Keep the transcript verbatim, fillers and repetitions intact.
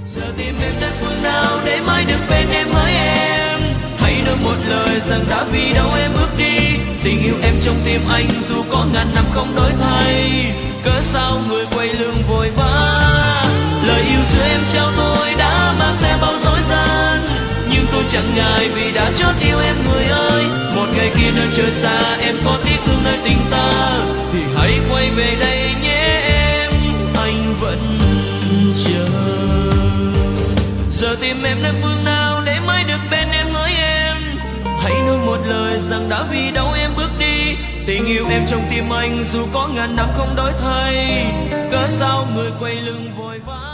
Giờ tìm em đến phương nào để mãi được bên em hỡi em. Hãy nói một lời rằng đã vì đâu em bước đi. Tình yêu em trong tim anh dù có ngàn năm không đổi thay. Cớ sao người quay lưng vội vã. Lời yêu xưa em trao tôi đã mang theo bao dối gian, nhưng tôi chẳng ngại vì đã chót yêu em người ơi. Một ngày kia nơi trời xa em có tiếc thương nơi tình ta, thì hãy quay về đây nhé em, anh vẫn chờ. Giờ tìm em nơi phương nào để mãi được bên em hỡi em. Hãy nói một lời rằng đã vì đâu em bước đi. Tình yêu em trong tim anh dù có ngàn năm không đổi thay. Cớ sao người quay lưng vội vã.